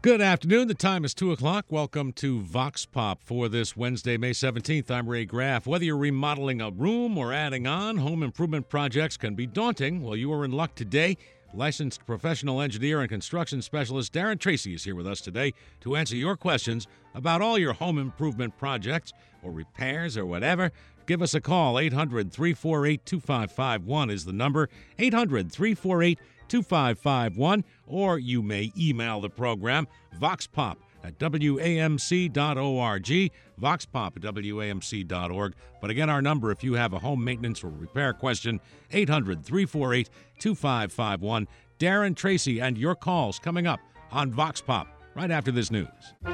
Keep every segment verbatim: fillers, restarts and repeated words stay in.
Good afternoon. The time is two o'clock. Welcome to Vox Pop for this Wednesday, May seventeenth. I'm Ray Graff. Whether you're remodeling a room or adding on, home improvement projects can be daunting. Well, you are in luck today. Licensed professional engineer and construction specialist Darren Tracy is here with us today to answer your questions about all your home improvement projects or repairs or whatever. Give us a call. eight hundred, three four eight, two five five one is the number. eight hundred, three four eight, two five five one. Or you may email the program, voxpop at W A M C dot org, voxpop at W A M C dot org. But again, our number, if you have a home maintenance or repair question, eight hundred, three four eight, two five five one. Darren Tracy and your calls coming up on Vox Pop right after this news.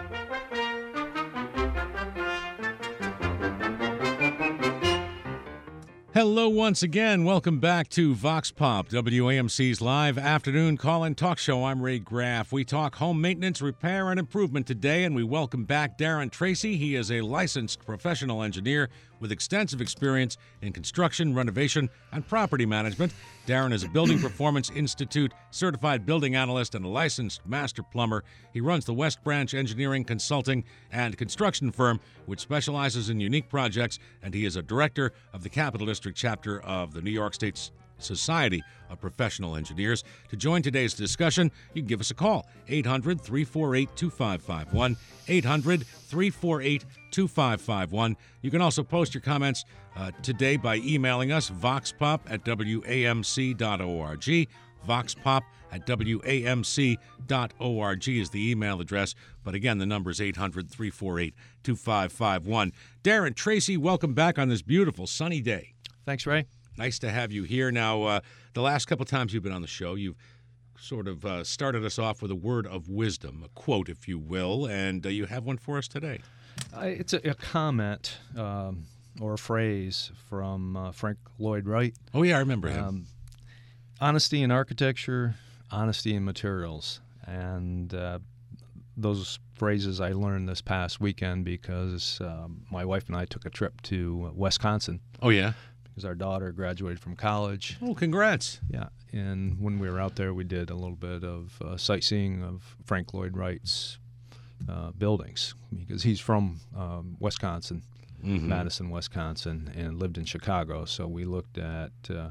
Hello once again. Welcome back to Vox Pop, W A M C's live afternoon call-in talk show. I'm Ray Graff. We talk home maintenance, repair, and improvement today, and we welcome back Darren Tracy. He is a licensed professional engineer with extensive experience in construction, renovation, and property management. Darren is a Building Performance Institute certified building analyst and a licensed master plumber. He runs the West Branch Engineering Consulting and Construction firm, which specializes in unique projects, and he is a director of the Capital District chapter of the New York State Society of Professional Engineers. To join today's discussion, you can give us a call, eight hundred, three four eight, two five five one, eight hundred, three four eight, two five five one. You can also post your comments uh, today by emailing us, voxpop at W A M C dot org. voxpop at W A M C dot org is the email address. But again, the number is eight hundred, three four eight, two five five one. Darren Tracy, welcome back on this beautiful sunny day. Thanks, Ray. Nice to have you here. Now, uh, the last couple times you've been on the show, you've sort of uh, started us off with a word of wisdom, a quote, if you will, and uh, you have one for us today. Uh, it's a, a comment um, or a phrase from uh, Frank Lloyd Wright. Oh, yeah, I remember him. Um, honesty in architecture, honesty in materials. And uh, those phrases I learned this past weekend because uh, my wife and I took a trip to Wisconsin. Oh, yeah? Because our daughter graduated from college. Oh, congrats. Yeah, and when we were out there, we did a little bit of uh, sightseeing of Frank Lloyd Wright's uh, buildings because he's from um, Wisconsin, mm-hmm. Madison, Wisconsin, and lived in Chicago. So we looked at uh,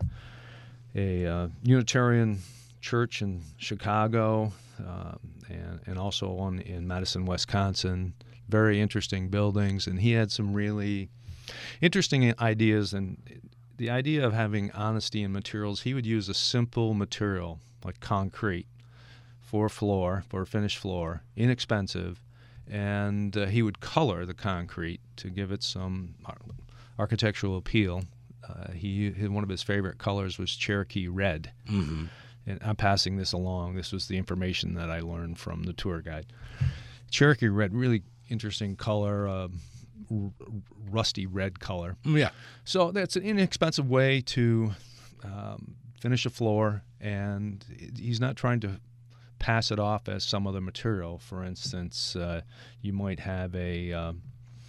a uh, Unitarian church in Chicago um, and, and also one in Madison, Wisconsin. Very interesting buildings, and he had some really interesting ideas. And the idea of having honesty in materials, he would use a simple material like concrete for a floor, for a finished floor, inexpensive, and uh, he would color the concrete to give it some ar- architectural appeal. Uh, he, one of his favorite colors was Cherokee red. Mm-hmm. And I'm passing this along. This was the information that I learned from the tour guide. Cherokee red, really interesting color. Uh, rusty red color. Yeah. So that's an inexpensive way to um, finish a floor, and he's not trying to pass it off as some other material. For instance, uh, you might have a um,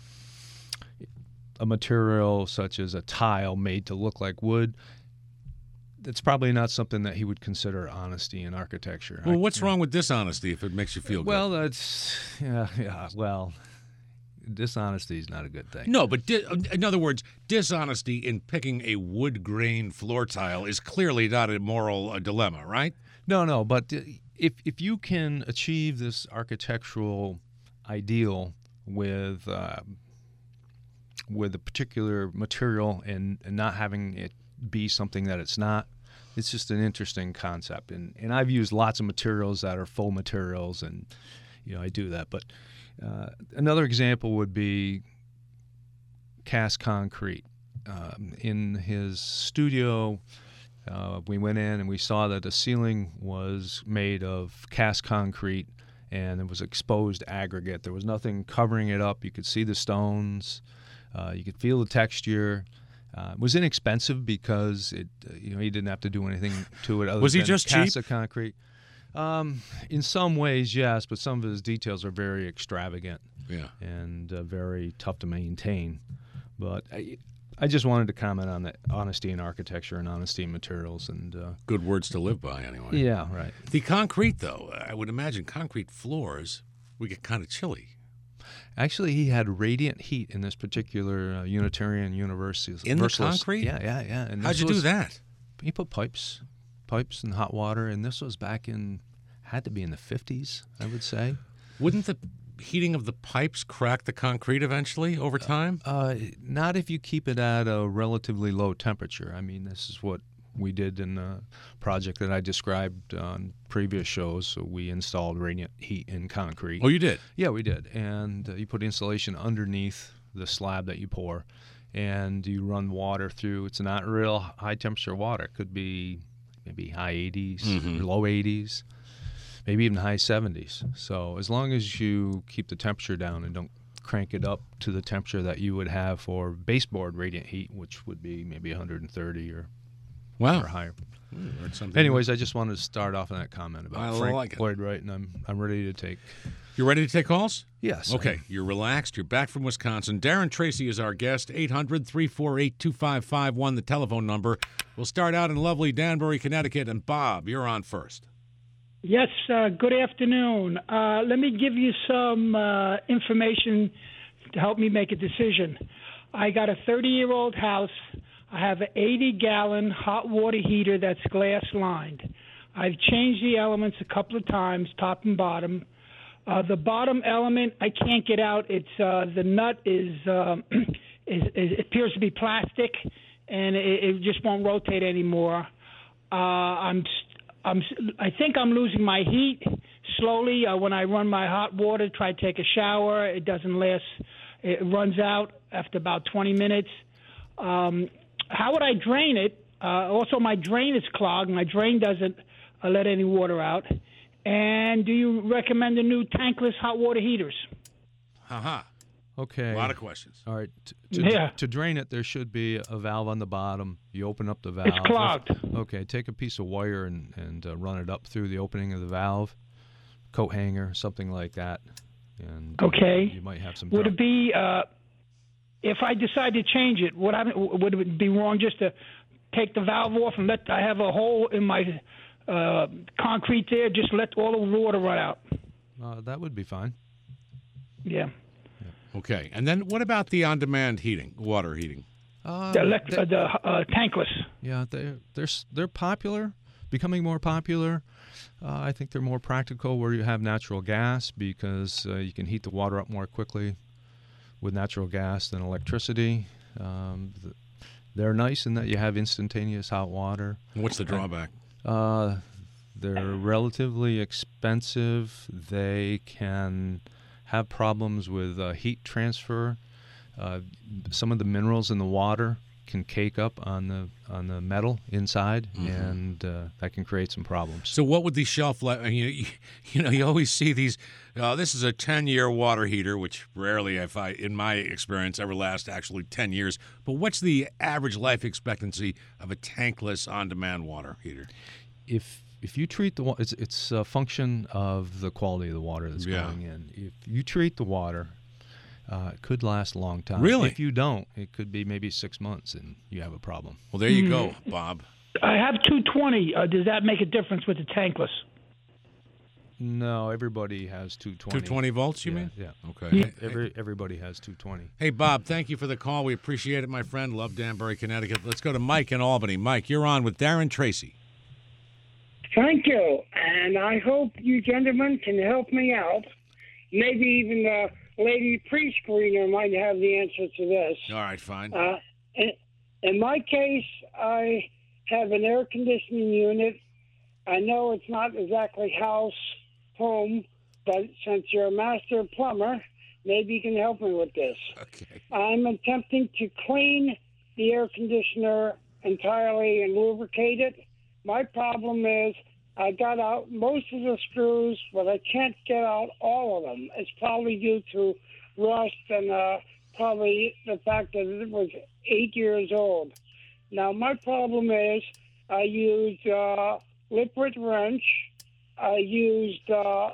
a material such as a tile made to look like wood. That's probably not something that he would consider honesty in architecture. Well, what's I, wrong with dishonesty if it makes you feel well, good? Well, that's yeah, yeah. Well. Dishonesty is not a good thing. No, but di- in other words, dishonesty in picking a wood grain floor tile is clearly not a moral uh, dilemma, right? No, no, but if if you can achieve this architectural ideal with uh, with a particular material and, and not having it be something that it's not, it's just an interesting concept. And and I've used lots of materials that are faux materials, and you know I do that, but. Uh, another example would be cast concrete. Um, in his studio, uh, we went in and we saw that the ceiling was made of cast concrete and it was exposed aggregate. There was nothing covering it up. You could see the stones. Uh, you could feel the texture. Uh, it was inexpensive because it, uh, you know, he didn't have to do anything to it other was than he just cast cheap? the concrete. Um, in some ways, yes, but some of his details are very extravagant yeah. and uh, very tough to maintain. But I, I just wanted to comment on that honesty in architecture and honesty in materials. and uh, Good words to live by, anyway. Yeah, right. The concrete, though, I would imagine concrete floors would get kind of chilly. Actually, he had radiant heat in this particular uh, Unitarian Universalist. In the concrete? Yeah, yeah, yeah. And How'd this you do was- that? He put pipes, pipes and hot water, and this was back in, had to be in the fifties, I would say. Wouldn't the heating of the pipes crack the concrete eventually over time? Uh, not if you keep it at a relatively low temperature. I mean, this is what we did in the project that I described on previous shows. So we installed radiant heat in concrete. Oh, you did? Yeah, we did. And uh, you put insulation underneath the slab that you pour, and you run water through. It's not real high temperature water. It could be maybe high eighties, Mhm. low eighties, maybe even high seventies. So as long as you keep the temperature down and don't crank it up to the temperature that you would have for baseboard radiant heat, which would be maybe one hundred thirty or, Wow. or higher. Ooh, learned something. Anyways, I just wanted to start off on that comment about I Frank like it. Lloyd Wright, and I'm I'm ready to take. You ready to take calls? Yes. Okay, you're relaxed. You're back from Wisconsin. Darren Tracy is our guest. eight hundred, three four eight, two five five one, the telephone number. We'll start out in lovely Danbury, Connecticut. And Bob, you're on first. Yes, uh, good afternoon. Uh, let me give you some uh, information to help me make a decision. I got a thirty-year-old house. I have an eighty-gallon hot water heater that's glass-lined. I've changed the elements a couple of times, top and bottom. Uh, the bottom element, I can't get out. It's uh, the nut is, um, is, is it appears to be plastic, and it, it just won't rotate anymore. Uh, I'm I'm I think I'm losing my heat slowly. Uh, when I run my hot water, try to take a shower, it doesn't last. It runs out after about twenty minutes. Um, how would I drain it? Uh, also, my drain is clogged. My drain doesn't uh, let any water out. And do you recommend the new tankless hot water heaters? Ha-ha. Okay. A lot of questions. All right. T- to, Yeah. to drain it, there should be a valve on the bottom. You open up the valve. It's clogged. Okay. Take a piece of wire and, and uh, run it up through the opening of the valve, coat hanger, something like that. And uh, Okay. you might have some. Would drop- it be, uh, if I decide to change it, would, I, would it be wrong just to take the valve off and let I have a hole in my uh, concrete there, just let all the water run out? Uh, that would be fine. Yeah. Okay. And then what about the on-demand heating, water heating? Uh, The, elect- they- uh, the uh, tankless. yeah, they're they're s- they're popular, becoming more popular. Uh, I think they're more practical where you have natural gas because uh, you can heat the water up more quickly with natural gas than electricity. Um, th- they're nice in that you have instantaneous hot water. What's the drawback? Uh, they're relatively expensive. They can have problems with uh, heat transfer. Uh, some of the minerals in the water can cake up on the on the metal inside, and uh, that can create some problems. So what would the shelf life? You, you, you know, you always see these. Uh, this is a ten-year water heater, which rarely, if I, in my experience, ever lasts actually ten years. But what's the average life expectancy of a tankless on-demand water heater? If if you treat the water, it's it's a function of the quality of the water that's Yeah. going in. If you treat the water, uh, it could last a long time. Really? If you don't, it could be maybe six months, and you have a problem. Well, there you go, Bob. I have two twenty. Uh, does that make a difference with the tankless? No, everybody has two twenty. two twenty volts, you yeah, mean? Yeah. Okay. Yeah. Hey, Every everybody has two twenty. hey, Bob, thank you for the call. We appreciate it, my friend. Love Danbury, Connecticut. Let's go to Mike in Albany. Mike, you're on with Darren Tracy. Thank you, and I hope you gentlemen can help me out. Maybe even the lady pre-screener might have the answer to this. All right, fine. Uh, in, in my case, I have an air conditioning unit. I know it's not exactly house, home, but since you're a master plumber, maybe you can help me with this. Okay. I'm attempting to clean the air conditioner entirely and lubricate it. My problem is I got out most of the screws, but I can't get out all of them. It's probably due to rust and uh, probably the fact that it was eight years old. Now, my problem is I used uh, liquid wrench. I used uh,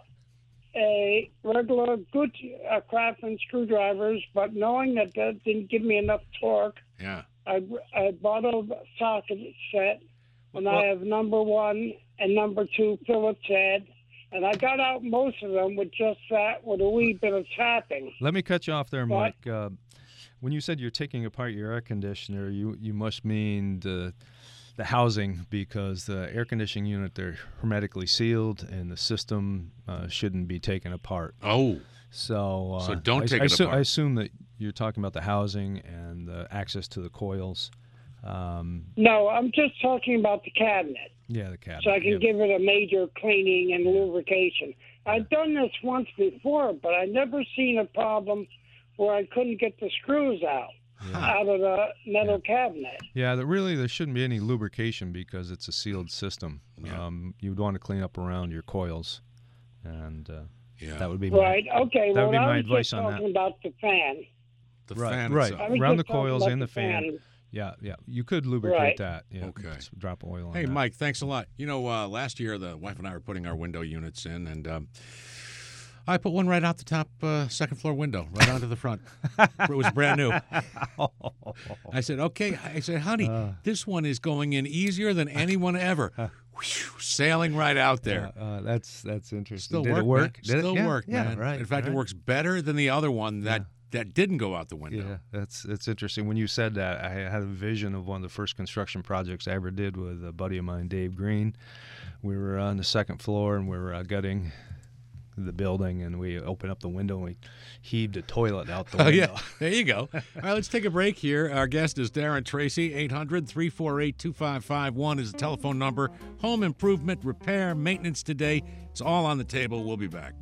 a regular good uh, Craftsman screwdrivers, but knowing that that didn't give me enough torque, Yeah. I, I bought a socket set, and well, I have number one and number two Phillips head, and I got out most of them with just that, with a wee bit of tapping. Let me cut you off there, But- Mike. Uh, when you said you're taking apart your air conditioner, you, you must mean the the housing, because the air conditioning unit, they're hermetically sealed, and the system uh, shouldn't be taken apart. Oh, So, uh, So don't I, take I, it assu- apart. I assume that you're talking about the housing and the access to the coils. Um, No, I'm just talking about the cabinet, yeah, the cabinet. so I can yeah. give it a major cleaning and lubrication. I've done this once before, but I never seen a problem where I couldn't get the screws out out of the metal cabinet. Yeah, that really there shouldn't be any lubrication because it's a sealed system. Yeah. Um, you would want to clean up around your coils, and uh, yeah. that would be my, Right. Okay. That well, would be I my was advice just on that. talking about the fan. the right, fan right. itself. I was Around just the talking coils about and the fan. fan. Yeah, yeah. You could lubricate Right. that. Yeah, Okay. just drop oil on Hey, that. Mike, thanks a lot. You know, uh, last year the wife and I were putting our window units in, and um, I put one right out the top uh, second floor window, right onto the front. It was brand new. I said, okay. I said, honey, Uh. this one is going in easier than anyone ever. Whew, sailing right out there. Uh, uh, that's that's interesting. Still Did work, it work? man. Did it? Still Yeah, work, yeah, man. Right. In fact, right. it works better than the other one that, that didn't go out the window. Yeah, that's that's interesting. When you said that, I had a vision of one of the first construction projects I ever did with a buddy of mine, Dave Green. We were on the second floor, and we were uh, gutting the building, and we opened up the window, and we heaved a toilet out the Oh, window. yeah. There you go. All right, let's take a break here. Our guest is Darren Tracy. eight hundred, three four eight, two five five one is the telephone number. Home improvement, repair, maintenance today. It's all on the table. We'll be back.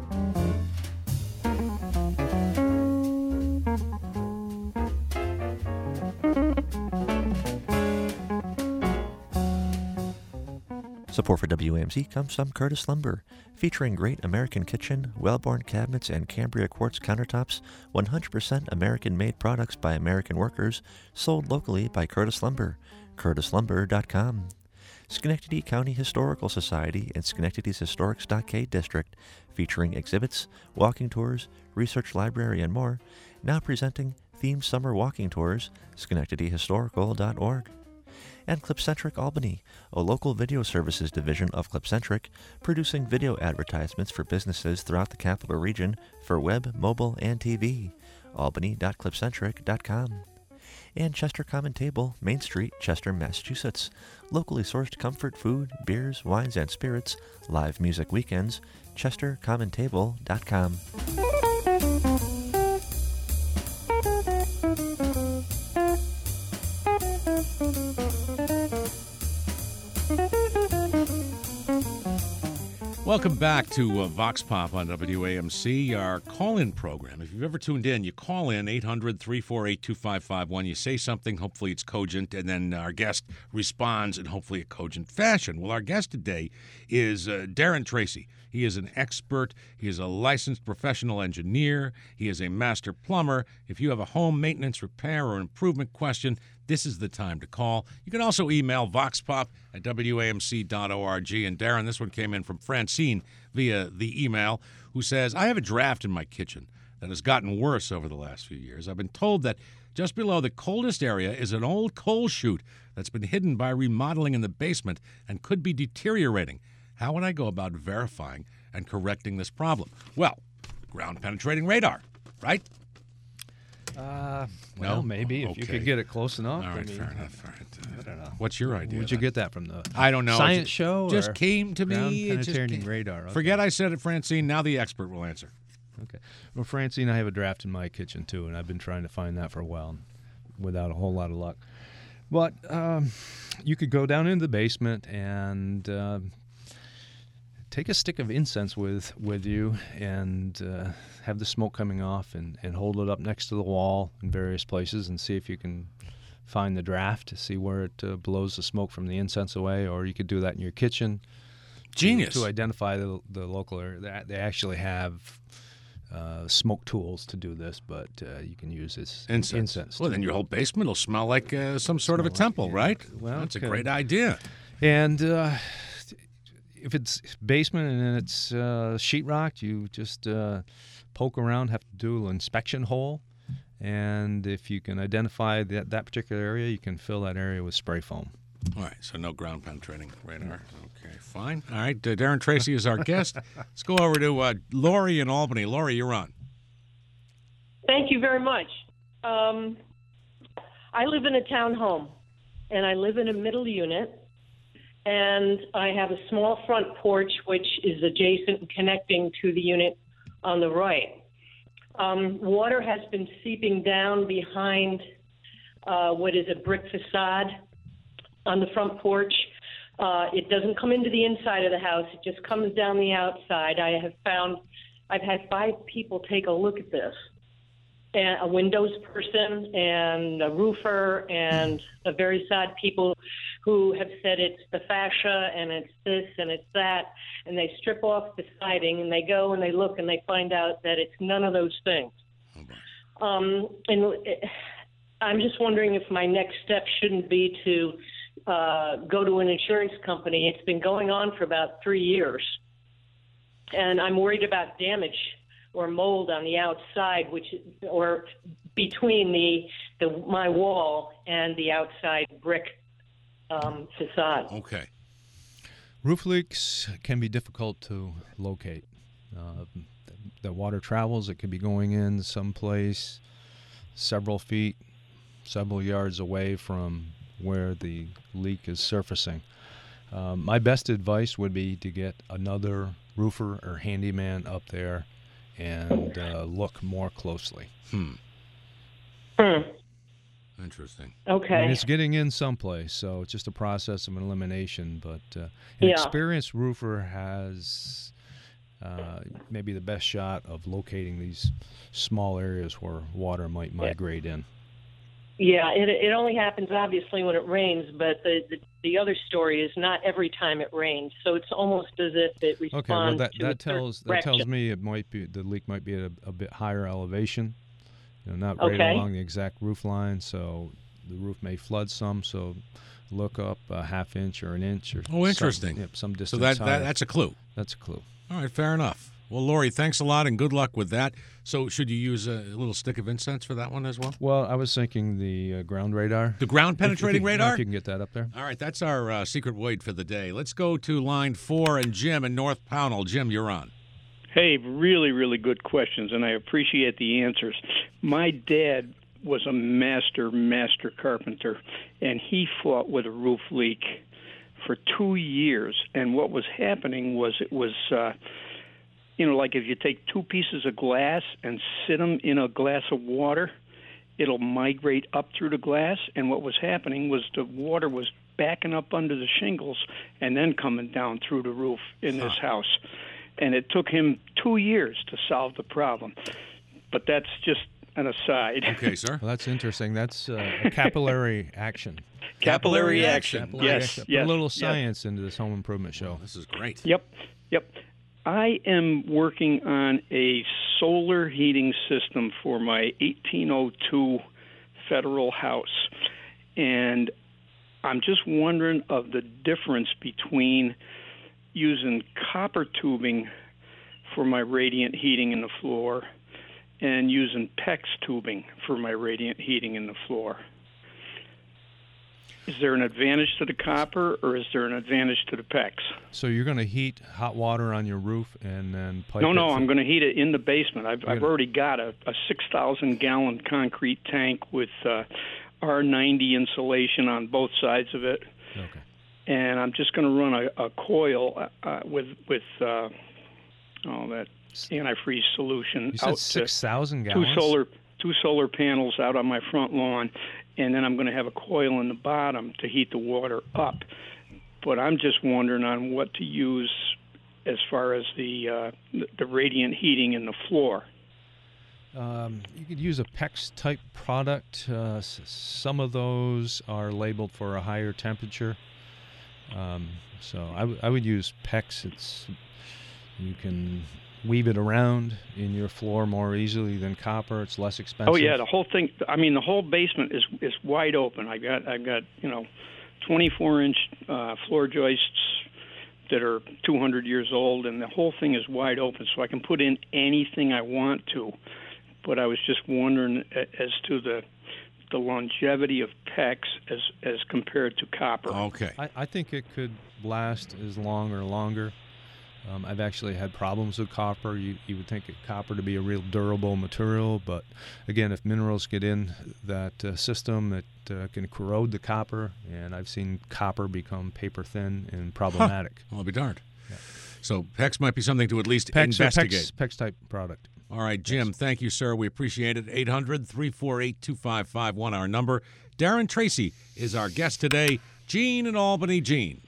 Support for W A M C comes from Curtis Lumber, featuring great American kitchen, Wellborn cabinets, and Cambria quartz countertops, one hundred percent American-made products by American workers, sold locally by Curtis Lumber, curtis lumber dot com. Schenectady County Historical Society and Schenectady's Historic Stockade District, featuring exhibits, walking tours, research library, and more, now presenting themed summer walking tours, schenectady historical dot org. And Clipcentric Albany, a local video services division of Clipcentric, producing video advertisements for businesses throughout the capital region for web, mobile, and T V. albany dot clipcentric dot com. And Chester Common Table, Main Street, Chester, Massachusetts. Locally sourced comfort food, beers, wines, and spirits, live music weekends, chester common table dot com. Welcome back to uh, Vox Pop on W A M C, our call-in program. If you've ever tuned in, you call in eight hundred, three four eight, two five five one. You say something, hopefully it's cogent, and then our guest responds in hopefully a cogent fashion. Well, our guest today is uh, Darren Tracy. He is an expert. He is a licensed professional engineer. He is a master plumber. If you have a home maintenance, repair, or improvement question, this is the time to call. You can also email voxpop at w a m c dot org. And Darren, this one came in from Francine via the email, who says, I have a draft in my kitchen that has gotten worse over the last few years. I've been told that just below the coldest area is an old coal chute that's been hidden by remodeling in the basement and could be deteriorating. How would I go about verifying and correcting this problem? Well, ground-penetrating radar, right? Uh, No? well, maybe if Okay. you could get it close enough. All I right, mean, fair enough. All right. Uh, I don't know. What's your idea? Where'd you then? get that from? The I don't know. science It ju- show? Just or came to me. It just ground-penetrating came- radar. Okay. Forget I said it, Francine. Now the expert will answer. Okay. Well, Francine, I have a draft in my kitchen too, and I've been trying to find that for a while without a whole lot of luck. But um, you could go down into the basement and uh, take a stick of incense with with you and uh, have the smoke coming off and, and hold it up next to the wall in various places and see if you can find the draft to see where it uh, blows the smoke from the incense away, or you could do that in your kitchen. Genius. To, to identify the, the local area. They, they actually have uh, smoke tools to do this, but uh, you can use this Incense. incense Well, to- then your whole basement will smell like uh, some sort of a Smell like- temple, yeah. right? Well, That's a it could. great idea. And uh, if it's basement and it's uh, sheetrock, you just uh, poke around, have to do an inspection hole, And if you can identify that, that particular area, you can fill that area with spray foam. All right, so no ground penetrating radar. Okay, fine. All right, uh, Darren Tracy is our guest. Let's go over to uh, Lori in Albany. Lori, you're on. Thank you very much. Um, I live in a townhome, and I live in a middle unit, and I have a small front porch which is adjacent and connecting to the unit on the right. Um, water has been seeping down behind uh, what is a brick facade on the front porch. Uh, it doesn't come into the inside of the house. It just comes down the outside. I have found, I've had five people take a look at this. And a windows person and a roofer and a very sad people who have said it's the fascia and it's this and it's that. And they strip off the siding and they go and they look and they find out that it's none of those things. Um, and it, I'm just wondering if my next step shouldn't be to uh, go to an insurance company. It's been going on for about three years. And I'm worried about damage or mold on the outside, which or between the, the my wall and the outside brick um, facade. Okay. Roof leaks can be difficult to locate. Uh, the water travels. It could be going in someplace several feet, several yards away from where the leak is surfacing. Um, my best advice would be to get another roofer or handyman up there and uh, look more clososely. Hmm. Hmm. Interesting. Okay. I mean, it's getting in someplace, so it's just a process of elimination. But uh, an Yeah. experienced roofer has uh, maybe the best shot of locating these small areas where water might migrate in. Yeah, it, it only happens obviously when it rains, but the, the the other story is not every time it rains. So it's almost as if it responds Okay, well that to that a tells certain that tells direction. me it might be the leak might be at a, a bit higher elevation, you know, not right Okay. along the exact roof line. So the roof may flood some. So look up a half inch or an inch or Oh, interesting. Some, yep, some So distance. that, higher. that that's a clue. That's a clue. All right, fair enough. Well, Lori, thanks a lot and good luck with that. So should you use a little stick of incense for that one as well? Well, I was thinking the uh, ground radar. The ground penetrating If you- radar? If you can get that up there. All right, that's our uh, secret word for the day. Let's go to line four and Jim in North Pownell. Jim, you're on. Hey, really, really good questions, and I appreciate the answers. My dad was a master, master carpenter, and he fought with a roof leak for two years. And what was happening was it was, uh, you know, like if you take two pieces of glass and sit them in a glass of water, it'll migrate up through the glass. And what was happening was the water was backing up under the shingles and then coming down through the roof in this house. And it took him two years to solve the problem. But that's just an aside. Okay, sir. Well, that's interesting. That's uh, a capillary action. Capillary action. Capillary Yes, action. yes. Put a little yes. science into this home improvement show. This is great. Yep, yep. I am working on a solar heating system for my eighteen oh two federal house. And I'm just wondering of the difference between using copper tubing for my radiant heating in the floor and using PEX tubing for my radiant heating in the floor. Is there an advantage to the copper or is there an advantage to the PEX? So you're going to heat hot water on your roof and then pipe No, it no, through- I'm going to heat it in the basement. I've, I've gonna- already got a, a six thousand gallon concrete tank with uh, R ninety insulation on both sides of it. Okay. And I'm just going to run a, a coil uh, with with uh, oh that antifreeze solution You said out six to thousand two gallons? solar two solar panels out on my front lawn, and then I'm going to have a coil in the bottom to heat the water up. But I'm just wondering on what to use as far as the uh, the, the radiant heating in the floor. Um, you could use a PEX type product. Uh, s- some of those are labeled for a higher temperature. Um, so I, w- I would use PEX. It's you can weave it around in your floor more easily than copper. It's less expensive. Oh yeah, the whole thing. I mean, the whole basement is is wide open. I got I've got you know, twenty-four inch uh, floor joists that are two hundred years old, and the whole thing is wide open, so I can put in anything I want to. but I was just wondering as to the the longevity of PEX as as compared to copper. Okay. I, I think it could last as long or longer. Um, I've actually had problems with copper. You, you would think copper to be a real durable material, but again, if minerals get in that uh, system, it uh, can corrode the copper, and I've seen copper become paper thin and problematic. Huh. Well, I'll be darned. Yeah. So PEX might be something to at least PEX, investigate. PEX, PEX type product. All right, Jim, yes. Thank you, sir. We appreciate it. eight hundred, three four eight, two five five one, our number. Darren Tracy is our guest today. Gene in Albany. Gene.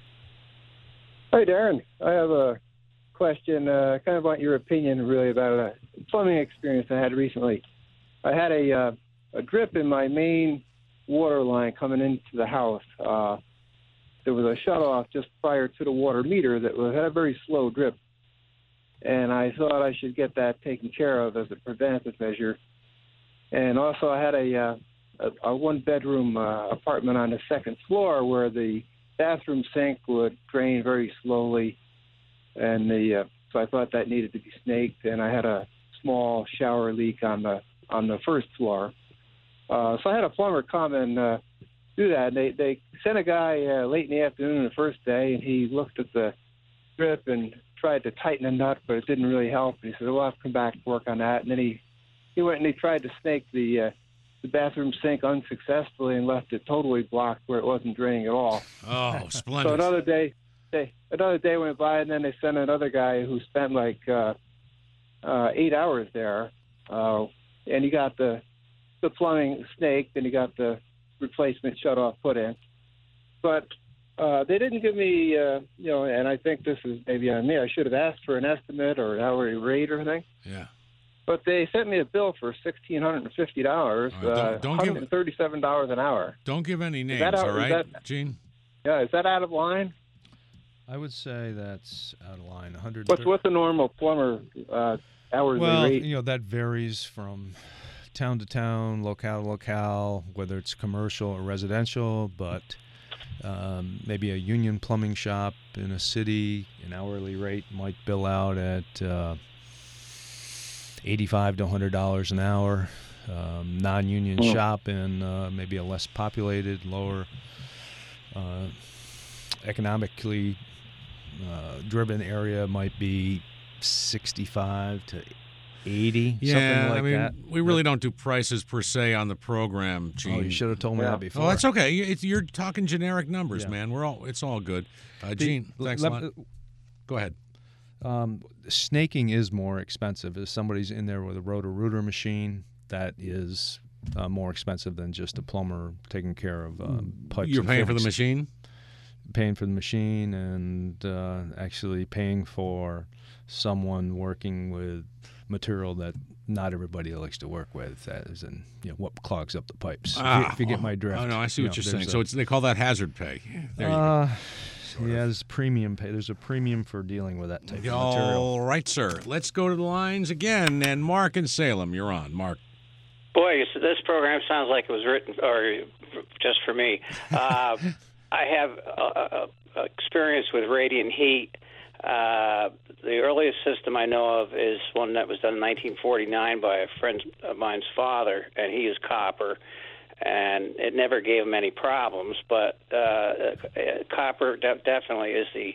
Hi, Darren. I have a question. Uh, kind of want your opinion, really, about a plumbing experience I had recently. I had a uh, a drip in my main water line coming into the house. Uh, there was a shutoff just prior to the water meter that was, had a very slow drip, and I thought I should get that taken care of as a preventative measure. And also, I had a, uh, a, a one-bedroom uh, apartment on the second floor where the bathroom sink would drain very slowly, and the uh, so I thought that needed to be snaked. And I had a small shower leak on the on the first floor, uh, so I had a plumber come and uh, do that. And they they sent a guy uh, late in the afternoon the first day, and he looked at the drip and tried to tighten a nut, but it didn't really help. And he said, "Well, I'll have to come back and work on that." And then he he went and he tried to snake the uh, the bathroom sink unsuccessfully and left it totally blocked where it wasn't draining at all. Oh, splendid. So another day, they, another day went by, and then they sent another guy who spent like uh, uh, eight hours there, uh, and he got the the plumbing snaked, and he got the replacement shutoff put in. But uh, they didn't give me, uh, you know, and I think this is maybe on me. I should have asked for an estimate or an hourly rate or anything. Yeah. But they sent me a bill for sixteen hundred and fifty dollars, right, don't, don't uh, one hundred and thirty-seven dollars an hour. Don't give any names, out, all right, that, Gene? Yeah, is that out of line? I would say that's out of line. one hundred. What's what's the normal plumber uh, hourly well, rate? Well, you know, that varies from town to town, locale to locale, whether it's commercial or residential. But um, maybe a union plumbing shop in a city, an hourly rate might bill out at Uh, eighty-five to one hundred dollars an hour. Um, non-union oh. shop in uh, maybe a less populated, lower uh, economically uh, driven area might be sixty-five to eighty, yeah, something like I mean, that. We really don't do prices per se on the program, Gene. Oh, you should have told me yeah. that before. Oh, that's okay. It's, you're talking generic numbers, yeah. man. We're all it's all good. Uh, The, Gene, thanks let, a lot. Go ahead. Um, snaking is more expensive. If somebody's in there with a rotor-rooter machine, that is uh, more expensive than just a plumber taking care of uh, pipes. You're and paying for the fittings. machine? Paying for the machine and uh, actually paying for someone working with material that not everybody likes to work with, as in, you know, what clogs up the pipes. Ah, if, you, if you get my drift. Oh, no, I see what you you're know, saying. a, So it's, they call that hazard pay. There you uh, go. Yeah, there's premium pay. There's a premium for dealing with that type of All material. All right, sir. Let's go to the lines again. And Mark in Salem, you're on. Mark. Boy, this program sounds like it was written or just for me. Uh, I have uh, uh, experience with radiant heat. Uh, the earliest system I know of is one that was done in nineteen forty-nine by a friend of mine's father, and he used copper. And it never gave him any problems, but uh, copper de- definitely is the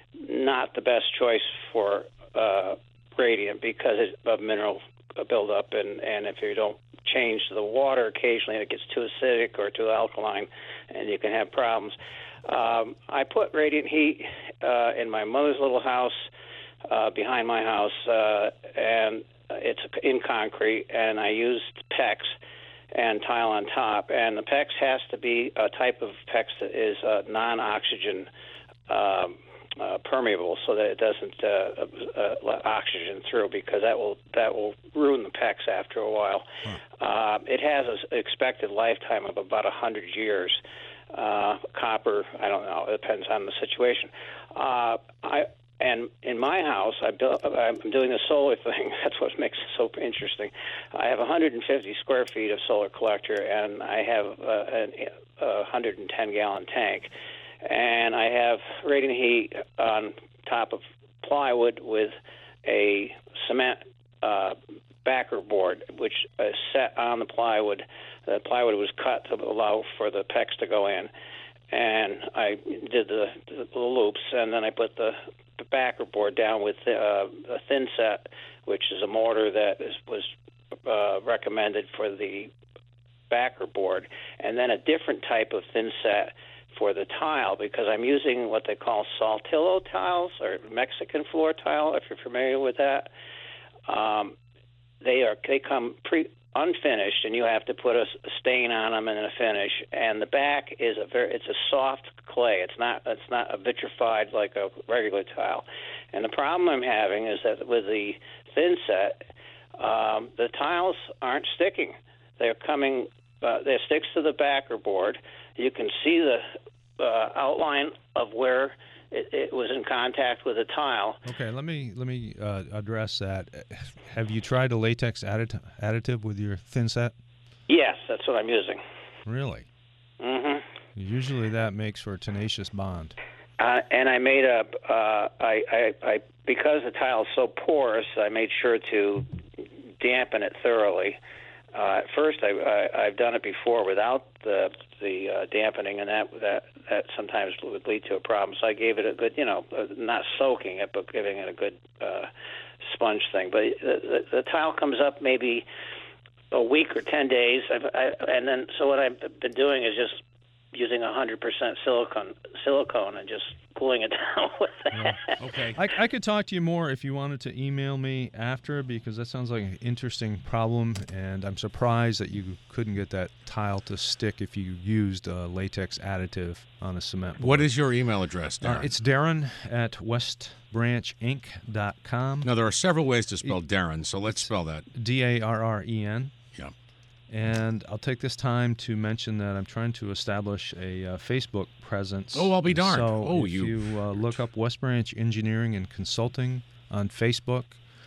not the best choice for uh, radiant because it's of mineral buildup, and, and if you don't change the water occasionally, it gets too acidic or too alkaline, and you can have problems. Um, I put radiant heat uh, in my mother's little house uh, behind my house, uh, and it's in concrete, and I used PEX and tile on top. And the PEX has to be a type of PEX that is uh, non-oxygen um, uh, permeable, so that it doesn't uh, uh, let oxygen through, because that will that will ruin the PEX after a while. Huh. Uh, it has an expected lifetime of about one hundred years. Uh, copper, I don't know. It depends on the situation. Uh, I And in my house, I built, I'm doing the solar thing. That's what makes it so interesting. I have one hundred fifty square feet of solar collector, and I have a, a one hundred ten gallon tank. And I have radiant heat on top of plywood with a cement uh, backer board, which is set on the plywood. The plywood was cut to allow for the pecs to go in, and I did the, the loops, and then I put the, the backer board down with uh, a thin set, which is a mortar that is, was uh, recommended for the backer board, and then a different type of thin set for the tile, because I'm using what they call Saltillo tiles or Mexican floor tile, if you're familiar with that. Um, they are they come pre unfinished, and you have to put a, a stain on them and then a finish. And the back is a very it's a soft clay. It's not it's not a vitrified like a regular tile. And the problem I'm having is that with the thin set, um, the tiles aren't sticking. They're coming. Uh, they're sticks to the backer board. You can see the uh, outline of where it, it was in contact with a tile. Okay, let me let me uh, address that. Have you tried a latex addit- additive with your thin set? Yes, that's what I'm using. Really? Mm-hmm. Usually that makes for a tenacious bond. Uh, and I made a, uh, I, I, I, because the tile is so porous, I made sure to dampen it thoroughly. Uh, at first, I, I, I've done it before without the the uh, dampening, and that that that sometimes would lead to a problem. So I gave it a good, you know, uh, not soaking it, but giving it a good uh, sponge thing. But the, the, the tile comes up maybe a week or ten days, I've, I, and then so what I've been doing is just using one hundred percent silicone silicone and just cooling it down with that. Yeah. Okay. I, I could talk to you more if you wanted to email me after, because that sounds like an interesting problem, and I'm surprised that you couldn't get that tile to stick if you used a latex additive on a cement board. What is your email address, Darren? Uh, it's Darren at west branch inc dot com. Now, there are several ways to spell Darren, so let's spell that. D A R R E N. Yeah. And I'll take this time to mention that I'm trying to establish a uh, Facebook presence. Oh, I'll be darned. So oh, if you, you uh, look up West Branch Engineering and Consulting on Facebook,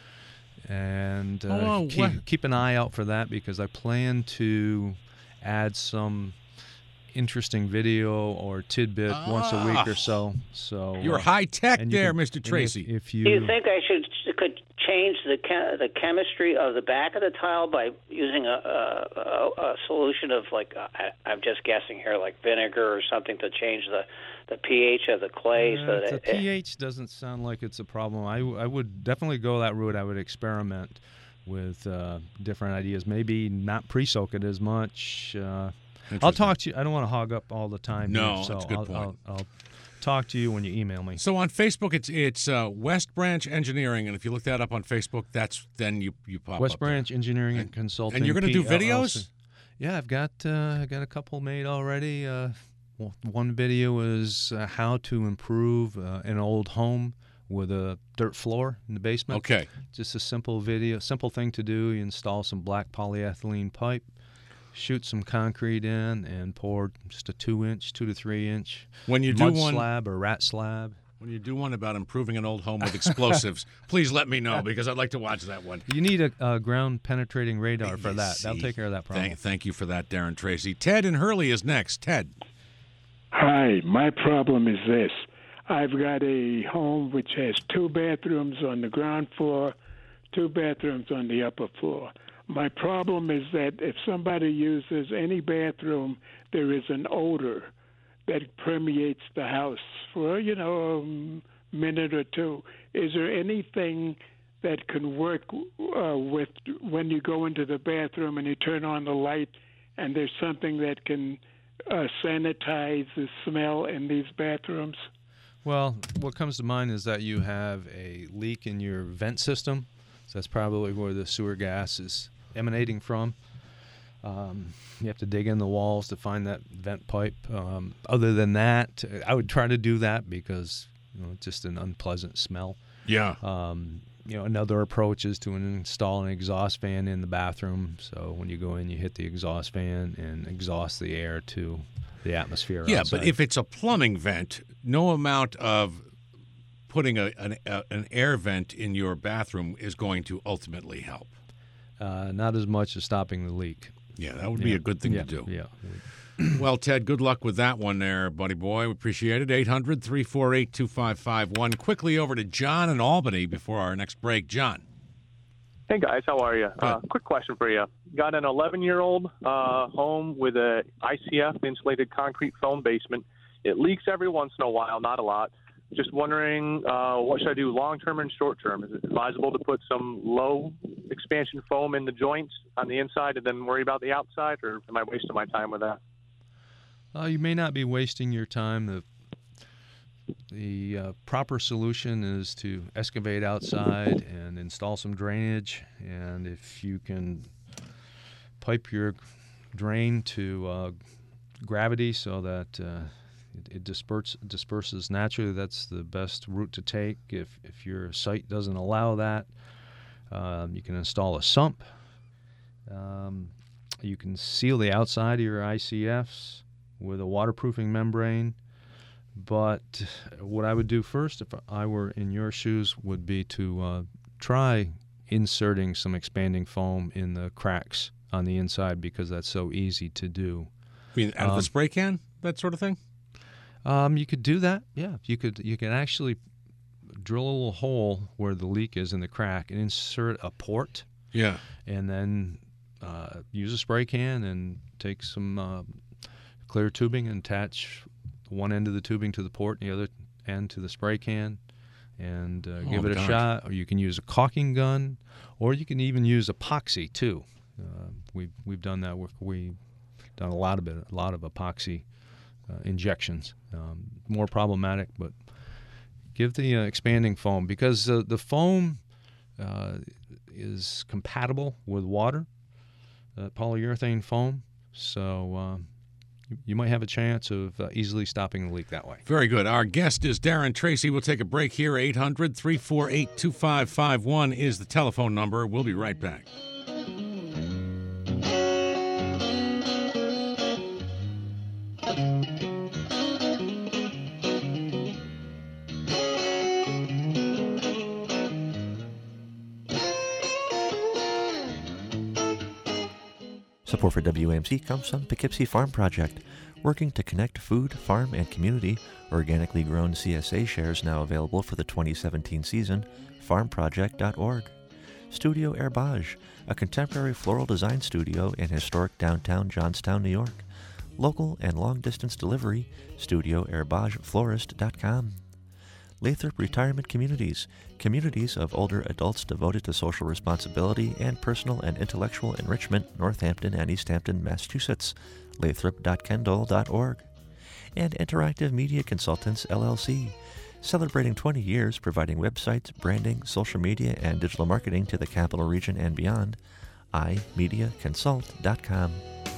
and uh, oh, keep, what? keep an eye out for that, because I plan to add some interesting video or tidbit ah. once a week or so. So You're uh, high tech there, can, Mister Tracy. If, if you, Do you think I should could change the chem- the chemistry of the back of the tile by using a, a, a, a solution of, like, uh, I, I'm just guessing here, like vinegar or something to change the, the pH of the clay? Uh, so that the it, pH doesn't sound like it's a problem. I, I would definitely go that route. I would experiment with uh, different ideas. Maybe not pre-soak it as much. Uh, I'll talk to you. I don't want to hog up all the time. No, here, so that's a good I'll, point. I'll, I'll talk to you when you email me. So on Facebook, it's it's uh, West Branch Engineering, and if you look that up on Facebook, that's then you you pop West up Branch there. Engineering and Consulting. And you're going to do P L L C. videos? Yeah, I've got uh, I got a couple made already. Uh, well, one video is uh, how to improve uh, an old home with a dirt floor in the basement. Okay. Just a simple video, simple thing to do. You install some black polyethylene pipe, shoot some concrete in, and pour just a two-inch, two to three-inch When you do mud one, slab or rat slab. when you do one about improving an old home with explosives, please let me know, because I'd like to watch that one. You need a, a ground-penetrating radar for that. See. That'll take care of that problem. Thank, thank you for that, Darren Tracy. Ted in Hurley is next. Ted. Hi, my problem is this. I've got a home which has two bathrooms on the ground floor, two bathrooms on the upper floor. My problem is that if somebody uses any bathroom, there is an odor that permeates the house for, you know, a minute or two. Is there anything that can work uh, with when you go into the bathroom and you turn on the light, and there's something that can uh, sanitize the smell in these bathrooms? Well, what comes to mind is that you have a leak in your vent system. So that's probably where the sewer gas is emanating from. Um, you have to dig in the walls to find that vent pipe. Um, other than that, I would try to do that because, you know, it's just an unpleasant smell. Yeah. Um, you know, another approach is to install an exhaust fan in the bathroom. So when you go in, you hit the exhaust fan and exhaust the air to the atmosphere Yeah, outside. but if it's a plumbing vent, no amount of putting a, an, a, an air vent in your bathroom is going to ultimately help. Uh, not as much as stopping the leak. Yeah, that would be Yeah. a good thing Yeah, to do. Yeah. Well, Ted, good luck with that one there, buddy boy. We appreciate it. eight hundred, three four eight, two five five one. Quickly over to John in Albany before our next break. John. Hey guys, how are you? Uh, quick question for you. Got an eleven-year-old uh, home with a I C F insulated concrete foam basement. It leaks every once in a while, not a lot. Just wondering, uh, what should I do, long-term and short-term? Is it advisable to put some low expansion foam in the joints on the inside and then worry about the outside, or am I wasting my time with that? Uh, you may not be wasting your time. The The uh, proper solution is to excavate outside and install some drainage. And if you can pipe your drain to uh, gravity so that uh, it, it disperses, disperses naturally, that's the best route to take. If, if your site doesn't allow that, um, you can install a sump. Um, you can seal the outside of your I C Fs with a waterproofing membrane. But what I would do first, if I were in your shoes, would be to uh, try inserting some expanding foam in the cracks on the inside, because that's so easy to do. I mean, out of um, the spray can, that sort of thing? Um, you could do that, yeah. You could you could actually drill a little hole where the leak is in the crack and insert a port. Yeah. And then uh, use a spray can and take some uh, clear tubing and attach one end of the tubing to the port and the other end to the spray can, and uh, Oh, give it a God. shot. Or you can use a caulking gun, or you can even use epoxy too. Uh, we've we've done that work. We've done a lot of it, a lot of epoxy uh, injections. Um, more problematic, but give the uh, expanding foam, because uh, the foam uh, is compatible with water, uh, polyurethane foam. So. Um, You might have a chance of uh, easily stopping the leak that way. Very good. Our guest is Darren Tracy. We'll take a break here. eight hundred, three four eight, two five five one is the telephone number. We'll be right back. Support for W A M C comes from Poughkeepsie Farm Project, working to connect food, farm, and community. Organically grown C S A shares now available for the twenty seventeen season. farm project dot org. Studio Herbage, a contemporary floral design studio in historic downtown Johnstown, New York. Local and long-distance delivery, studio herbage florist dot com. Lathrop Retirement Communities, communities of older adults devoted to social responsibility and personal and intellectual enrichment, Northampton and East Hampton, Massachusetts. lathrop dot kendall dot org. And Interactive Media Consultants, L L C, celebrating twenty years providing websites, branding, social media, and digital marketing to the Capital Region and beyond. i media consult dot com.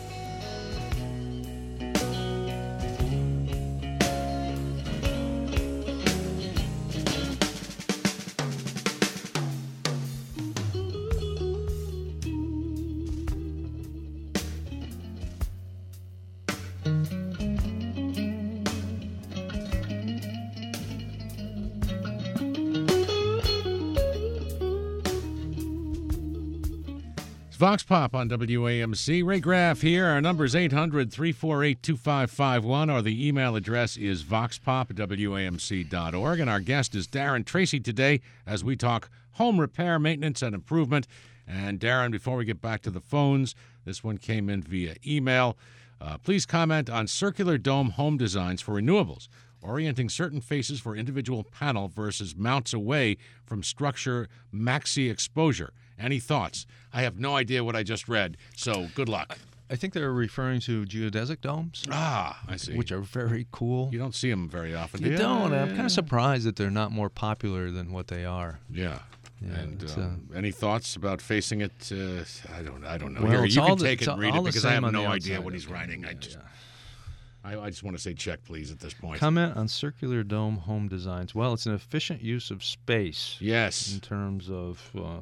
Vox Pop on W A M C. Ray Graff here. Our number is eight hundred, three four eight, two five five one, or the email address is voxpop at W A M C dot org. And our guest is Darren Tracy today as we talk home repair, maintenance, and improvement. And Darren, before we get back to the phones, this one came in via email. Uh, please comment on circular dome home designs for renewables, orienting certain faces for individual panel versus mounts away from structure maxi exposure. Any thoughts? I have no idea what I just read, so good luck. I think they're referring to geodesic domes. Ah, I see. Which are very cool. You don't see them very often, do You you? don't. I'm kind of surprised that they're not more popular than what they are. Yeah. Yeah, and it's, um, any thoughts about facing it? Uh, I don't. I don't know. Well, Here, it's you all can the- take it's it and read all it the because I same have on no the idea outside what he's of it. writing. I just, I, I just want to say check, please, at this point. Comment on circular dome home designs. Well, it's an efficient use of space. Yes. In terms of uh,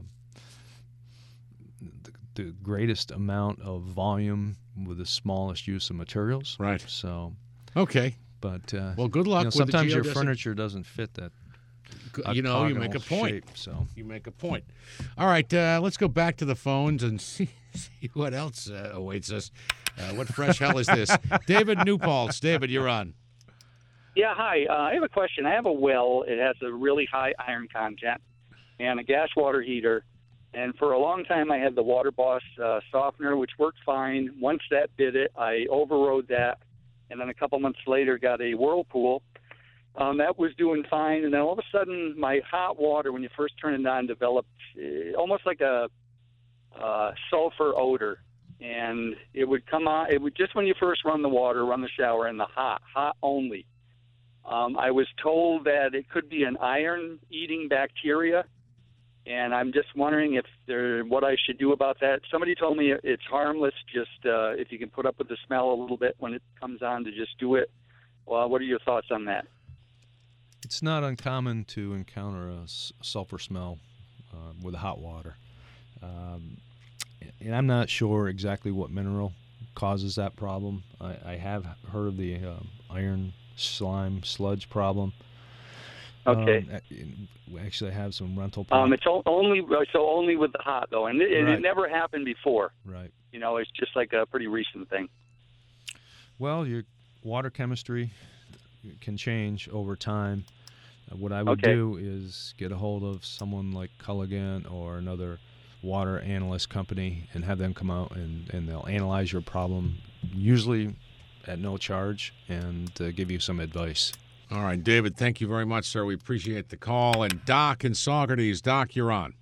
the, the greatest amount of volume with the smallest use of materials. Right. So. Okay. But uh, well, good luck. You know, with sometimes the your geodesic- furniture doesn't fit that. You know, you make a octagonal point. shape, so you make a point. All right, uh, let's go back to the phones and see, see what else uh, awaits us. Uh, what fresh hell is this? David New Paltz. David, you're on. Yeah, hi. Uh, I have a question. I have a well. It has a really high iron content and a gas water heater. And for a long time, I had the Water Boss uh, softener, which worked fine. Once that did it, I overrode that. And then a couple months later, got a Whirlpool. Um, that was doing fine. And then all of a sudden, my hot water, when you first turn it on, developed uh, almost like a uh, sulfur odor. And it would come on, it would just when you first run the water, run the shower in the hot, hot only. Um, I was told that it could be an iron-eating bacteria. And I'm just wondering if there, what I should do about that. Somebody told me it's harmless, just uh, if you can put up with the smell a little bit when it comes on, to just do it. Well, what are your thoughts on that? It's not uncommon to encounter a s- sulfur smell uh, with hot water. Um, and I'm not sure exactly what mineral causes that problem. I, I have heard of the uh, iron slime sludge problem. Okay. Um, we actually have some rental. Um, it's o- only so only with the hot though, and it, Right. it never happened before. Right. You know, it's just like a pretty recent thing. Well, your water chemistry can change over time. Uh, what I would Okay. do is get a hold of someone like Culligan or another water analyst company and have them come out and, and they'll analyze your problem, usually at no charge, and uh, give you some advice. All right, David, thank you very much, sir. We appreciate the call. And Doc in Saugerties. Doc, you're on.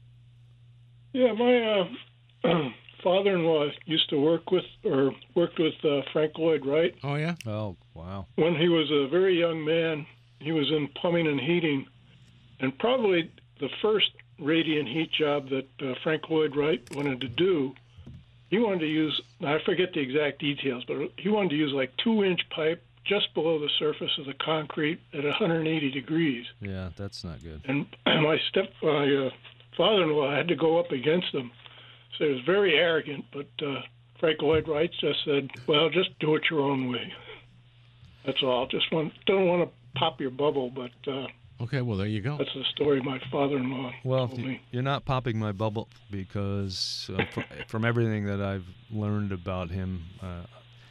Yeah, my uh, father-in-law used to work with, or worked with uh, Frank Lloyd Wright. Oh, yeah? Oh, wow. When he was a very young man, he was in plumbing and heating, and probably the first radiant heat job that uh, Frank Lloyd Wright wanted to do, he wanted to use, I forget the exact details, but he wanted to use like two-inch pipe just below the surface of the concrete at one hundred eighty degrees. Yeah, that's not good. And my step, my uh, father-in-law had to go up against him. So he was very arrogant, but uh, Frank Lloyd Wright just said, well, just do it your own way. That's all. Just want, don't want to pop your bubble, but uh, Okay, well, there you go. that's the story my father-in-law Well, told me. you're not popping my bubble because uh, fr- from everything that I've learned about him, uh, uh,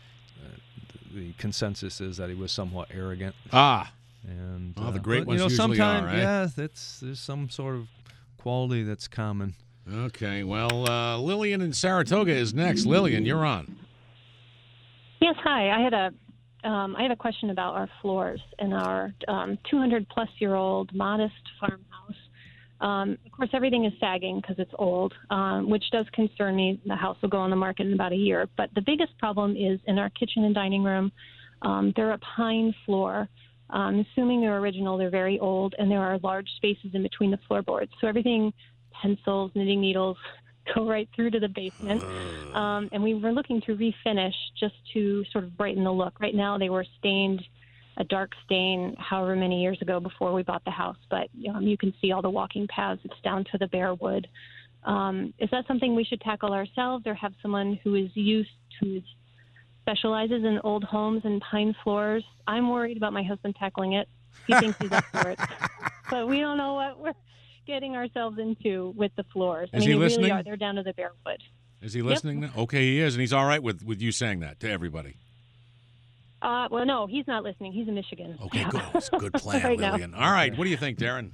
the consensus is that he was somewhat arrogant. Ah. And Well, the uh, great but, ones you know, usually sometime, are, right? Yeah, that's, there's some sort of quality that's common. Okay, well, uh, Lillian in Saratoga is next. Lillian, you're on. Yes, hi. I had a um, I had a question about our floors in our um, two hundred plus year old modest farmhouse. Um, of course, everything is sagging because it's old, um, which does concern me. The house will go on the market in about a year. But the biggest problem is in our kitchen and dining room. Um, they're a pine floor. Um, assuming they're original, they're very old, and there are large spaces in between the floorboards. So everything, pencils, knitting needles, go right through to the basement. Um, and we were looking to refinish just to sort of brighten the look. Right now they were stained a dark stain however many years ago before we bought the house. But um, you can see all the walking paths. It's down to the bare wood. Um, is that something we should tackle ourselves or have someone who is used to specializes in old homes and pine floors? I'm worried about my husband tackling it. He thinks he's up for it. But we don't know what we're getting ourselves into with the floors. I Is mean, he they listening? really are. They're down to the bare wood. Is he listening now? Okay, he is, and he's all right with, with you saying that to everybody. Uh, well, no, he's not listening. He's in Michigan. Okay, good. It's a good plan, Right now. Lillian. All right, what do you think, Darren?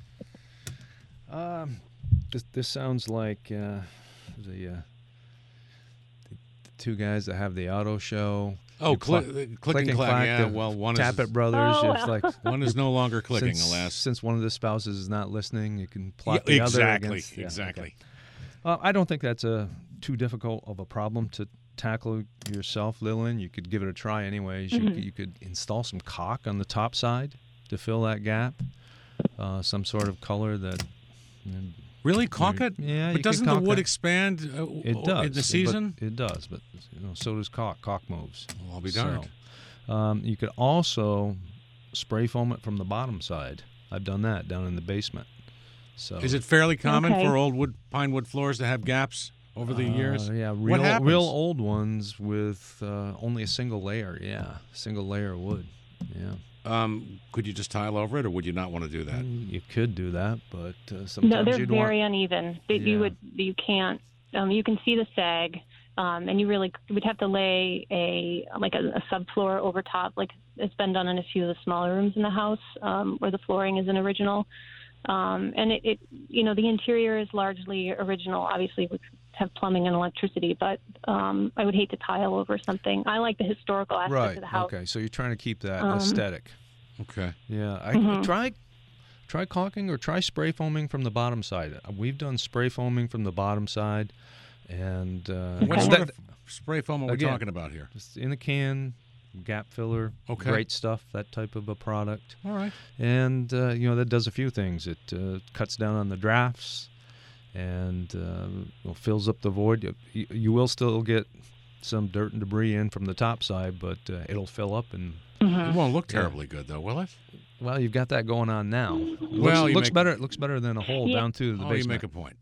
Um, this this sounds like uh, the, uh, the two guys that have the auto show. Oh, You cli- cl- uh, click and clack, yeah, the well, one is- Tappet Brothers. Oh, It's well. like One is no longer clicking, since, alas. Since one of the spouses is not listening, you can plot Yeah, the other exactly, against. yeah, exactly. okay. Uh, I don't think that's a too difficult of a problem to tackle yourself, Lillian. You could give it a try anyways. You, Mhm. could, you could install some caulk on the top side to fill that gap. Uh, some sort of color that. Really, caulk it? Yeah, But you doesn't can the caulk wood it. expand uh, It does in the but season? It does, but you know, so does caulk. Caulk moves. Well, I'll be So, darned. um, you could also spray foam it from the bottom side. I've done that down in the basement. So Is it fairly common Okay. for old wood pine wood floors to have gaps over the Uh, years? Yeah, what real happens? real old ones with uh, only a single layer. Yeah, single layer of wood. Yeah. Um, could you just tile over it, or would you not want to do that? You could do that, but uh, sometimes No, they're you'd very want. uneven. That Yeah. You would, you can't. Um, you can see the sag, um, and you really would have to lay a like a, a subfloor over top, like it's been done in a few of the smaller rooms in the house um, where the flooring isn't original. Um, and it, it, you know, the interior is largely original. Obviously, we have plumbing and electricity, but um, I would hate to tile over something. I like the historical aspect right. of the house. Okay, so you're trying to keep that Um, aesthetic. Okay. Yeah, I Mhm. try try caulking or try spray foaming from the bottom side. We've done spray foaming from the bottom side, and uh, What that- sort of spray foam are we again, talking about here? Just in a can, gap filler, Okay. great stuff, that type of a product. All right. And, uh, you know, that does a few things. It uh, cuts down on the drafts and uh, you know, fills up the void. You, you will still get some dirt and debris in from the top side, but uh, it'll fill up. And It won't look Yeah. terribly good, though, will it? Well, you've got that going on now. It looks, Well, you looks make- better. It looks better than a hole Yeah. down to the Oh, basement. you make a point.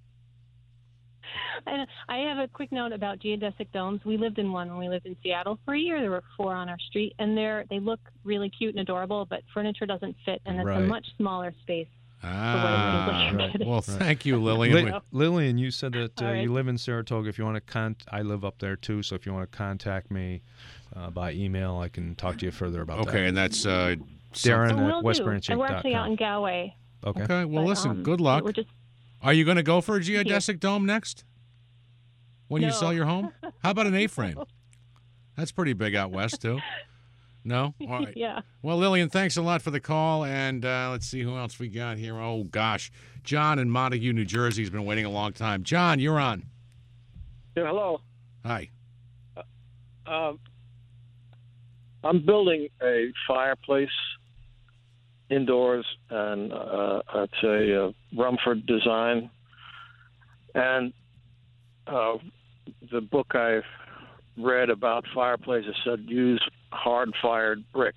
And I have a quick note about geodesic domes. We lived in one when we lived in Seattle for a year. There were four on our street, and they're they look really cute and adorable, but furniture doesn't fit, and it's Right. a much smaller space. Ah, you're right. getting. Well, thank you, Lillian. Li- We- Lillian, you said that uh, All right. you live in Saratoga. If you want to con- I live up there too. So if you want to contact me uh, by email, I can talk to you further about that. Okay, and that's uh, Darren Oh, at will west do. branch And inc we're dot actually out com. in Galway. Okay. Okay, well, But, listen, um, good luck. We're just Are you going to go for a geodesic dome next when you No. sell your home? How about an A-frame? That's pretty big out west, too. No? All right. yeah. Well, Lillian, thanks a lot for the call, and uh, let's see who else we got here. Oh, gosh. John in Montague, New Jersey has been waiting a long time. John, you're on. Yeah, hello. Hi. Um, I'm building a fireplace indoors, and uh, it's a uh, Rumford design. And uh, the book I read about fireplaces said use hard-fired brick.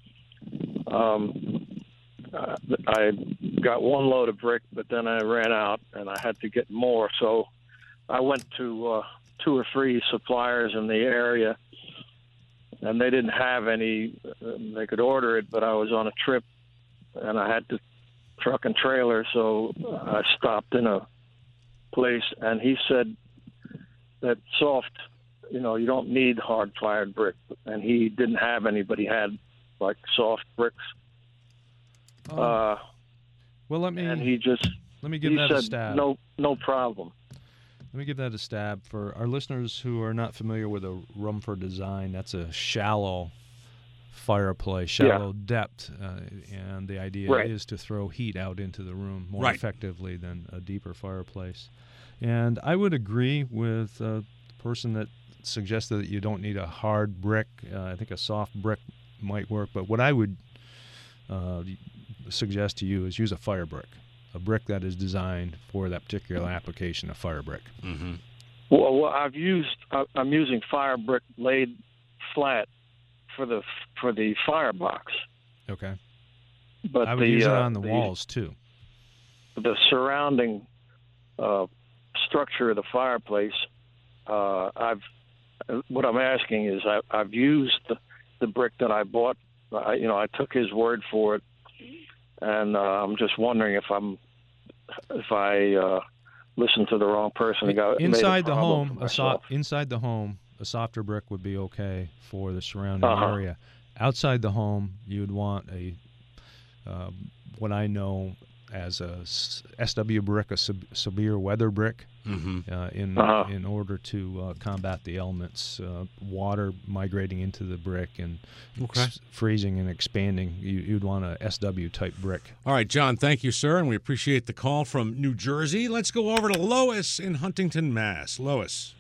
Um, uh, I got one load of brick, but then I ran out, and I had to get more. So I went to uh, two or three suppliers in the area, and they didn't have any. Uh, they could order it, but I was on a trip, and I had to truck and trailer, so I stopped in a place, and he said that soft, you know, you don't need hard-fired brick, and he didn't have any, but he had like soft bricks. Oh. Uh, well, let me and he just let me give he that said a stab. no, no problem. Let me give that a stab for our listeners who are not familiar with a Rumford design. That's a shallow fireplace, shallow Yeah. depth, uh, and the idea Right. is to throw heat out into the room more Right. effectively than a deeper fireplace. And I would agree with uh, the person that suggested that you don't need a hard brick. Uh, I think a soft brick might work, but what I would uh, suggest to you is use a fire brick, a brick that is designed for that particular application, a fire brick. Mm-hmm. Well, well, I've used I- I'm using fire brick laid flat for the for the firebox, Okay. but I would the use it uh, on the, the walls too. the surrounding uh, structure of the fireplace. Uh, I've what I'm asking is I, I've used the, the brick that I bought. I, you know, I took his word for it, and uh, I'm just wondering if I'm if I uh, listened to the wrong person. and got, made a Inside the problem home, for a so- myself. inside the home, a softer brick would be okay for the surrounding Uh-huh. area. Outside the home, you would want a um, what I know as a s- S W brick, a sub- severe weather brick, Mm-hmm. uh, in Uh-huh. in order to uh, combat the elements, uh, water migrating into the brick and Okay. s- freezing and expanding. You, you'd want a S W type brick. All right, John, thank you, sir, and we appreciate the call from New Jersey. Let's go over to Lois in Huntington, Mass. Lois.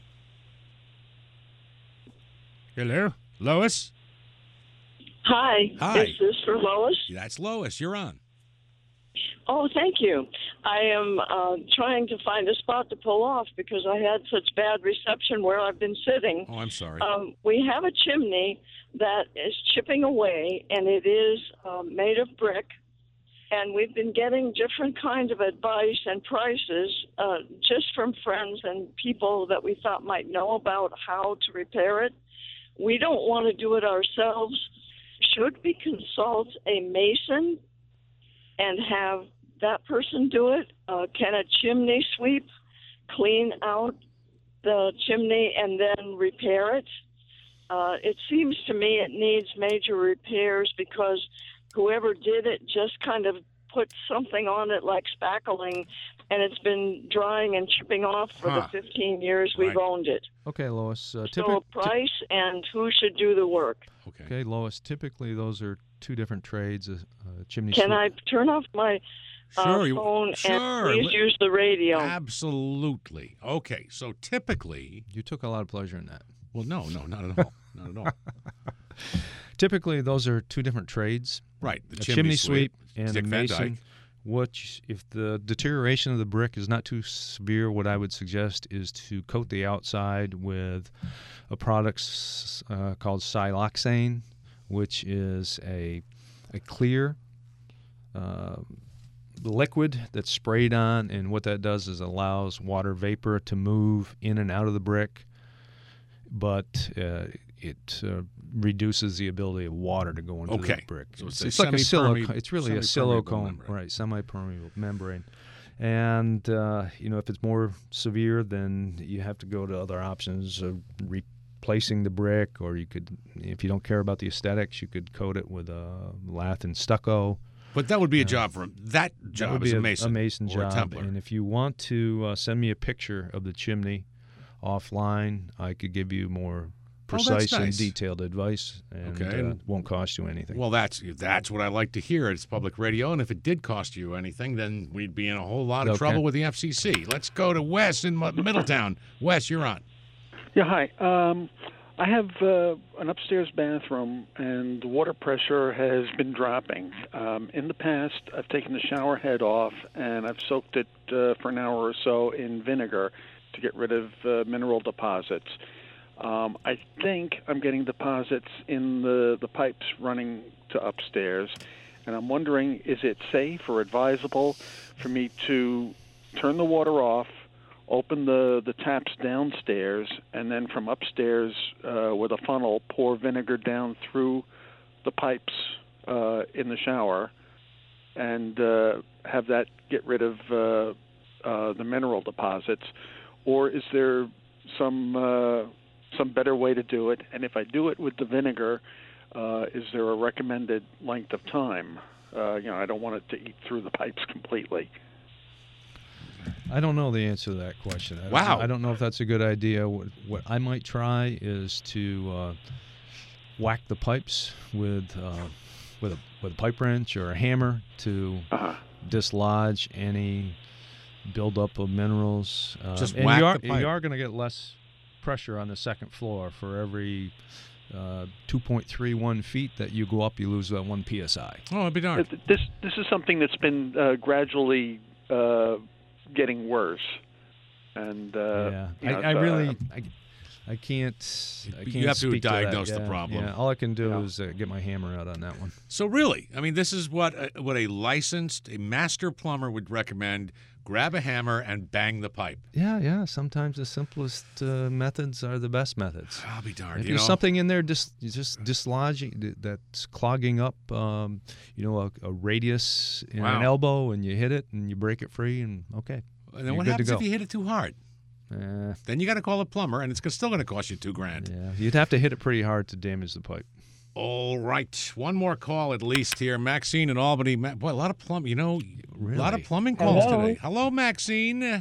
Hello? Lois? Hi. Hi. Is this for Lois? That's Lois. You're on. Oh, thank you. I am uh, trying to find a spot to pull off because I had such bad reception where I've been sitting. Oh, I'm sorry. Um, we have a chimney that is chipping away, and it is um, made of brick. And we've been getting different kinds of advice and prices uh, just from friends and people that we thought might know about how to repair it. We don't want to do it ourselves. Should we consult a mason and have that person do it? Uh, can a chimney sweep clean out the chimney and then repair it? Uh, it seems to me it needs major repairs because whoever did it just kind of put something on it like spackling, and it's been drying and chipping off for Huh. the fifteen years we've Right. owned it. Okay, Lois. Uh, So typic- price and who should do the work. Okay. Okay, Lois. Typically, those are two different trades. Uh, uh, chimney Can sweep. I turn off my uh, Sure, you- phone sure. and please Li- use the radio? Absolutely. Okay, so typically... You took a lot of pleasure in that. Well, no, no, not at all. Not at all. Typically, those are two different trades. Right, the a chimney chimney sweep, sweep and Dick a Van mason. Dyke. What, if the deterioration of the brick is not too severe, what I would suggest is to coat the outside with a product s- uh, called siloxane, which is a a clear uh, liquid that's sprayed on, and what that does is allows water vapor to move in and out of the brick, but uh, it uh, reduces the ability of water to go into Okay. the brick. So it's it's a like a semi-perme- silicone. It's really a semi-permeable silicone, membrane. right? Semi-permeable membrane. And uh, you know, if it's more severe, then you have to go to other options of replacing the brick, or you could, if you don't care about the aesthetics, you could coat it with a lath and stucco. But that would be a Uh, job for him. That job that would is be a mason. a mason or job. a Templar. And if you want to uh, send me a picture of the chimney offline, I could give you more Oh, that's precise and nice. detailed advice, and Okay, uh, and- won't cost you anything. Well, that's that's what I like to hear. It's public radio, and if it did cost you anything, then we'd be in a whole lot of Okay. trouble with the F C C. Let's go to Wes in Mi- Middletown. Wes, you're on. Yeah, hi. Um, I have uh, an upstairs bathroom, and the water pressure has been dropping. Um, in the past, I've taken the shower head off, and I've soaked it uh, for an hour or so in vinegar to get rid of uh, mineral deposits. Um, I think I'm getting deposits in the, the pipes running to upstairs, and I'm wondering, is it safe or advisable for me to turn the water off, open the, the taps downstairs, and then from upstairs uh, with a funnel pour vinegar down through the pipes uh, in the shower and uh, have that get rid of uh, uh, the mineral deposits? Or is there some uh, some better way to do it? And if I do it with the vinegar, uh, is there a recommended length of time? Uh, you know, I don't want it to eat through the pipes completely. I don't know the answer to that question. I don't Wow. know, I don't know if that's a good idea. What, what I might try is to uh, whack the pipes with uh, with a with a pipe wrench or a hammer to uh-huh. dislodge any buildup of minerals. Uh, Just and whack you are, the pipe. You are going to get less pressure on the second floor for every uh, two point three one feet that you go up. You lose that one P S I. Oh, I'd be darned. Uh, This this is something that's been uh, gradually uh, getting worse, and uh, yeah, you know, I, I so, really, uh, I, I can't. I You can't have to speak diagnose that. the Yeah, problem. Yeah, all I can do is uh, get my hammer out on that one. So really, I mean, this is what a, what a licensed, a master plumber would recommend. Grab a hammer and bang the pipe. Yeah, yeah. Sometimes the simplest uh, methods are the best methods. I'll be darned. If you there's know? something in there dis, just dislodging that's clogging up, um, you know, a, a radius in Wow. an elbow, and you hit it and you break it free, and okay. And then you're what good happens to if go. you hit it too hard? Uh, Then you got to call a plumber, and it's go- still going to cost you two grand. yeah, you'd have to hit it pretty hard to damage the pipe. All right, one more call at least here. Maxine in Albany. Ma- Boy, a lot of plum. You know, a lot of plumbing calls Hello? today. Hello, Maxine.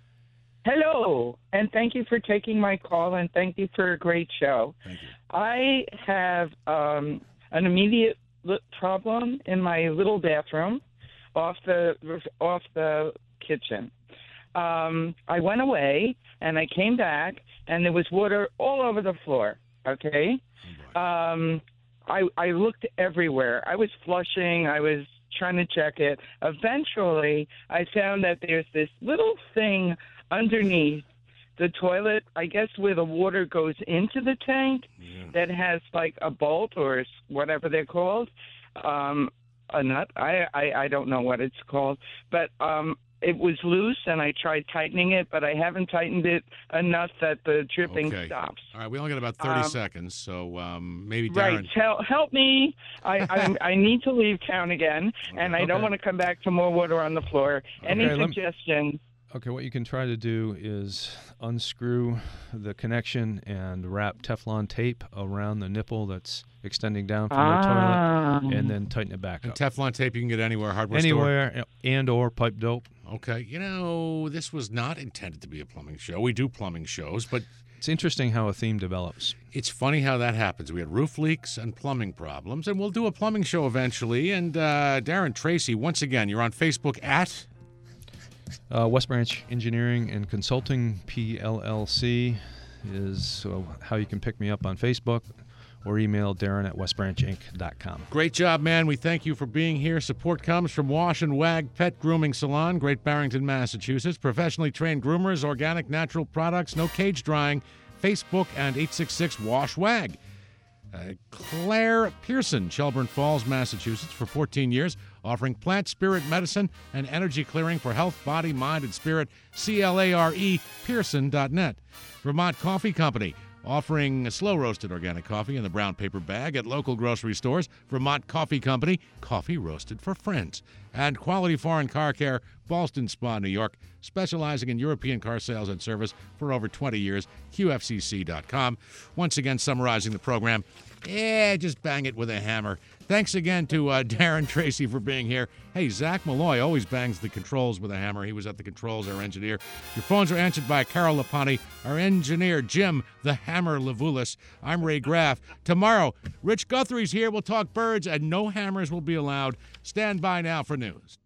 Hello, and thank you for taking my call, and thank you for a great show. Thank you. I have um, an immediate li- problem in my little bathroom, off the off the kitchen. Um, I went away, and I came back, and there was water all over the floor. Okay, um, I I looked everywhere. I was flushing. I was trying to check it. Eventually, I found that there's this little thing underneath the toilet, I guess where the water goes into the tank, that has like a bolt or s- whatever they're called, um, a nut. I, I I don't know what it's called, but um, it was loose, and I tried tightening it, but I haven't tightened it enough that the dripping Okay. stops. All right, we only got about thirty Um, seconds, so um, maybe Darren. Right. Help, help me. I, I I need to leave town again, and I don't Okay. want to come back to more water on the floor. Any Okay, let me- suggestions? Okay, what you can try to do is unscrew the connection and wrap Teflon tape around the nipple that's extending down from Ah. the toilet, and then tighten it back And up. Teflon tape you can get anywhere, hardware Anywhere, store? and or pipe dope. Okay. You know, this was not intended to be a plumbing show. We do plumbing shows, but it's interesting how a theme develops. It's funny how that happens. We had roof leaks and plumbing problems, and we'll do a plumbing show eventually. And uh, Darren Tracy, once again, you're on Facebook at? Uh, West Branch Engineering and Consulting, P L L C, is uh, how you can pick me up on Facebook, or email Darren at west branch inc dot com. Great job, man. We thank you for being here. Support comes from Wash and Wag Pet Grooming Salon, Great Barrington, Massachusetts. Professionally trained groomers, organic natural products, no cage drying. Facebook and eight six six wash wag. Uh, Claire Pearson, Shelburne Falls, Massachusetts, for fourteen years, offering plant spirit medicine and energy clearing for health, body, mind, and spirit. C L A R E Pearson dot net. Vermont Coffee Company, offering slow-roasted organic coffee in the brown paper bag at local grocery stores. Vermont Coffee Company, coffee roasted for friends. And Quality Foreign Car Care, Ballston Spa, New York, specializing in European car sales and service for over twenty years, Q F C C dot com. Once again, summarizing the program, eh, just bang it with a hammer. Thanks again to uh, Darren Tracy for being here. Hey, Zach Malloy always bangs the controls with a hammer. He was at the controls, our engineer. Your phones are answered by Carol Lapani, our engineer, Jim the Hammer Levulis. I'm Ray Graff. Tomorrow, Rich Guthrie's here. We'll talk birds, and no hammers will be allowed. Stand by now for news.